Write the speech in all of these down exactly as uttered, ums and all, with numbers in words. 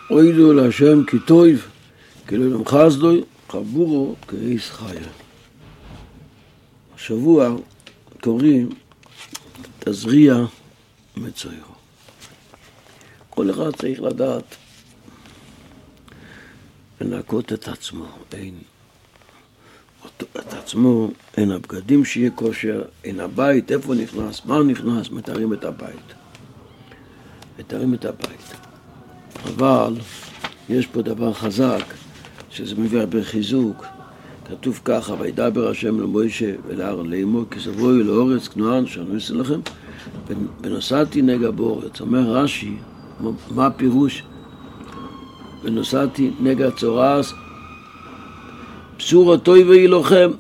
אוידו להשם כי טוב, כי לא נמחז לו, חבורו כאיס חיה. השבוע קוראים תזריע מצויר. כל אחד צריך לדעת לנקות את עצמו, אין את עצמו, אין הבגדים שיהיה כושר, אין הבית, איפה נכנס, מה נכנס, מתארים את הבית. מתארים את הבית. אבל יש פה דבר חזק, שזה מביא הרבה חיזוק. כתוב ככה, וידבר השם למוישה ולאהרון לאמור, כי סברו לאורץ כנען, שאני אעשה לכם, ונוסעתי נגע באורץ. אומר רש"י, מה הפירוש? ונוסעתי נגע צורס, בשור הטוב יילוחם.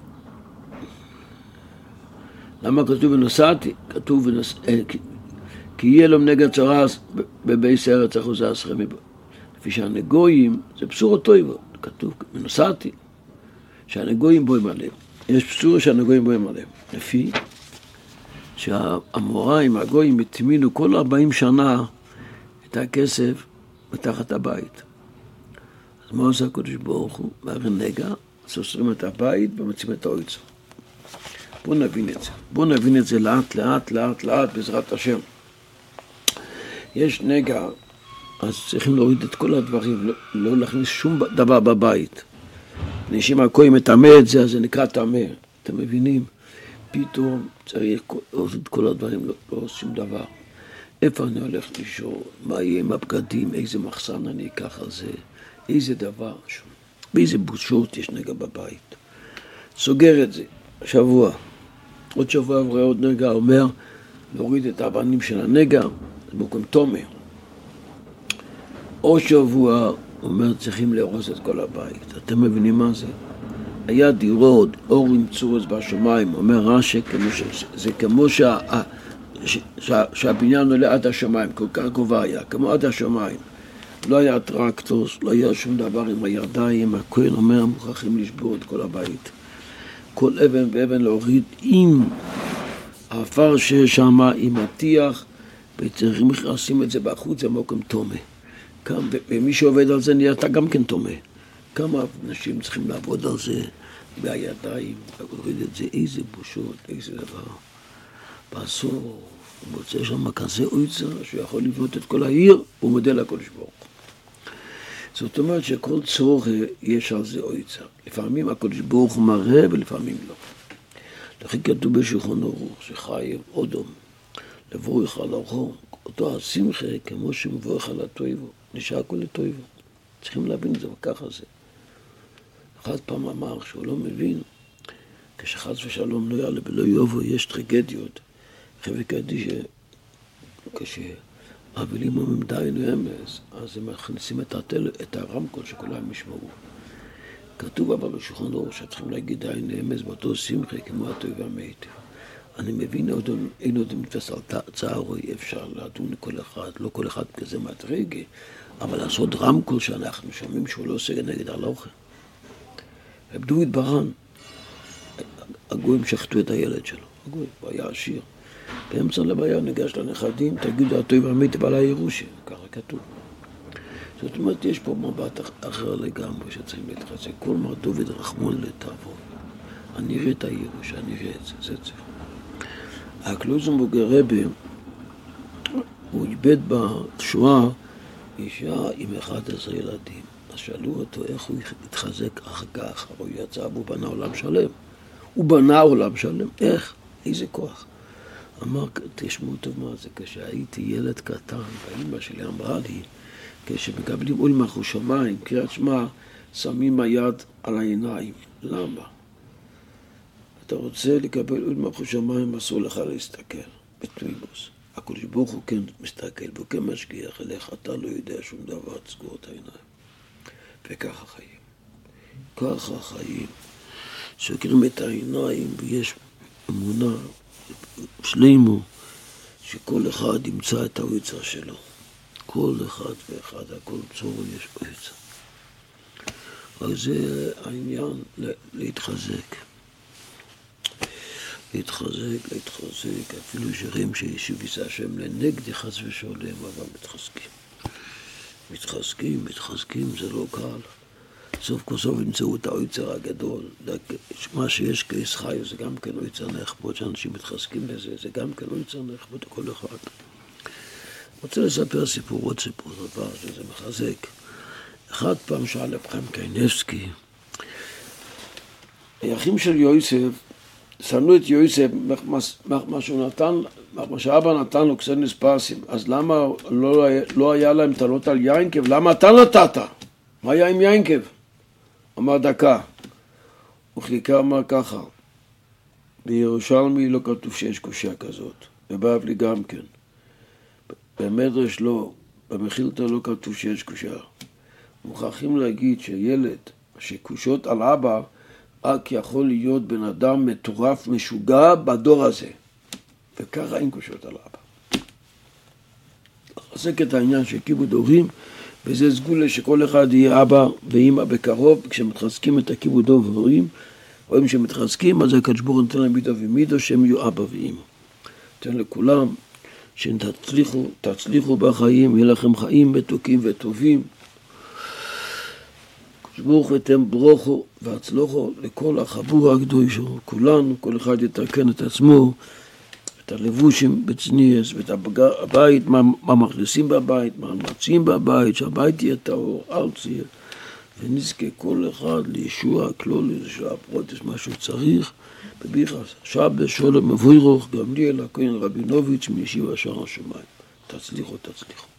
למה כתוב ונוסעתי? כתוב ונוס... כי יהיה לו נגע צורס בבייס ארץ אחוזה אסכם. לפי שהנגויים זה בשור הטוב, כתוב ונוסעתי, שהנגויים בואים עליהם. יש בשור שהנגויים בואים עליהם. לפי שהאמוראים, הגויים, התמינו כל ארבעים שנה את הכסף מתחת הבית. אז מה עושה הקדוש ברוך הוא? מעביר נגע, סוסרים את הבית ומוצאים את האויצו. בואו נבין את זה. בואו נבין את זה לאט, לאט, לאט, לאט, בעזרת השם. יש נגע, אז צריכים להוריד את כל הדברים, לא, לא להכניס שום דבר בבית. אנשים הכהן מטמא את זה, אז זה נקרא טמא. אתם מבינים? פתאום צריך לעשות את כל הדברים, לא, לא עושים דבר. איפה אני הולך לישון? מה יהיה עם הבגדים? איזה מחסן אני אקח על זה? איזה דבר? באיזה בושות יש נגע בבית? סוגר את זה. שבוע. עוד שבוע עברה עוד נגע, אומר, להוריד את האבנים של הנגע, זה מקום תומר. עוד שבוע, אומר, צריכים להרוס את כל הבית. אתם מבינים מה זה? היה דירות, אור עם צורס בשמיים, אומר רש"י, זה כמו שה, שה, שהבניין עולה עד השמיים, כל כך גובה היה, כמו עד השמיים. לא היה טרקטוס, לא היה שום דבר עם הידיים, הכהן אומר, מוכרחים לשבור את כל הבית. כל אבן ואבן להוריד עם האפר שיש שם, עם הטיח, וצריכים לשים את זה בחוץ, זה מקום תומה. ומי שעובד על זה נהיה אתה גם כן תומה. כמה אנשים צריכים לעבוד על זה בידיים, להוריד את זה, איזה בושות, איזה דבר. בסוף הוא מוצא שם כזה אויצר שהוא לבנות את כל העיר, הוא מודה לקדוש ברוך הוא. זאת אומרת שכל צורך יש על זה אויצר. לפעמים הקדוש ברוך הוא מראה ולפעמים לא. לכן כתוב בשולחן ערוך שחייב אודום לבורך על אורכו, אותו השמחה כמו שמבורך על הטויבו, נשאר הכל לטויבו. צריכים להבין את זה, וככה זה. אחד פעם אמר שהוא לא מבין, כשחס ושלום לא יעלה ולא יובו, יש טרגדיות. חבר'ה קדיש, כשאבלים אומרים דיינו אמס, אז הם מכניסים את, התל, את הרמקול שכולם ישמעו. כתוב אבל בשולחן ערוך שצריכים להגיד דיינו אמס באותו שמחה כמו הטוב והמת. אני מבין, אין עוד מתפס על צערו, אי אפשר לדון כל אחד, לא כל אחד כזה מדרגה, אבל לעשות רמקול שאנחנו שומעים שהוא לא עושה נגד הלוכה. עבדו את ברן, הגויים שחטו את הילד שלו, הגויים, הוא היה עשיר. באמצע לבעיה ניגש לנכדים, תגידו, הטוב והמת בעל הירושה, ככה כתוב. זאת אומרת, יש פה מבט אחר לגמרי שצריכים להתחזק. כל מר דוד רחמון לטבו. אני אראה את הירושה, אני אראה את זה, זה צריך. הקלוזנבורג הרבי, הוא איבד בשואה אישה עם אחד עשרה ילדים. אז שאלו אותו איך הוא התחזק אחר כך, הוא יצא והוא בנה עולם שלם. הוא בנה עולם שלם, איך? איזה כוח. אמר, תשמעו טוב מה זה, כשהייתי ילד קטן, והאמא שלי אמרה לי, כשמקבלים עול מלכות שמיים, קריאת שמע, שמים היד על העיניים. למה? אתה רוצה לקבל עול מלכות שמיים, אסור לך להסתכל בתמימוס. הקדוש ברוך הוא כן מסתכל, והוא כן משגיח אליך, אתה לא יודע שום דבר, תסגור את העיניים. וככה חיים. ככה חיים. סוגרים את העיניים ויש אמונה שלמה שכל אחד ימצא את האויצר שלו. כל אחד ואחד, הכל צור יש אויצר. אז זה העניין להתחזק. להתחזק, להתחזק, אפילו שירים שישו גיסה שהם לנגד יחס ושולם, אבל מתחזקים. מתחזקים, מתחזקים, זה לא קל. סוף כל סוף ימצאו את היצר הגדול. מה שיש כעס חי זה גם כן לא יצר נחבוד, שאנשים מתחזקים בזה, זה גם כן לא יצר נחבוד לכל אחד. אני רוצה לספר סיפור, עוד סיפור דבר, שזה מחזק. אחד פעם שאל רב חיים קניבסקי, היחים של יוסף, שנאו את יוסף, מה שהוא נתן, מה שאבא נתן לו קסנס פרסים, אז למה לא, לא היה להם טענות על יינקב? למה אתה נתת? מה היה עם יינקב? אמר דקה. הוא חיכה, אמר ככה, בירושלמי לא כתוב שיש קושיה כזאת, בבבלי גם כן. במדרש לא, במחילתא לא כתוב שיש קושיה. מוכרחים להגיד שילד שקושות על אבא, רק יכול להיות בן אדם מטורף משוגע בדור הזה. וככה אין קושות על אבא. לחזק את העניין של כיבוד הורים, וזה סגולה שכל אחד יהיה אבא ואמא בקרוב, כשמתחזקים את הכיבוד הורים, רואים שמתחזקים, אז הקדוש ברוך הוא נותן להם מידה ומידה שהם יהיו אבא ואמא. נותן לכולם שתצליחו, תצליחו בחיים, יהיה לכם חיים מתוקים וטובים. הקדוש ברוך הוא ייתן ברוכו והצלוחו לכל החבור הקדושו, כולנו, כל אחד יתקן את עצמו, את הלבושים בצניעס, ואת הבית, מה, מה מכניסים בבית, מה מציעים בבית, שהבית יהיה טהור, ארצי, ונזכה כל אחד לישוע, כלול, לישוע פרוטס, מה שהוא צריך, בביחס, שבת, שולם, מבוירוך, גמליאל, הכהן רבינוביץ' מישיבה שער השמיים. תצליחו, תצליחו.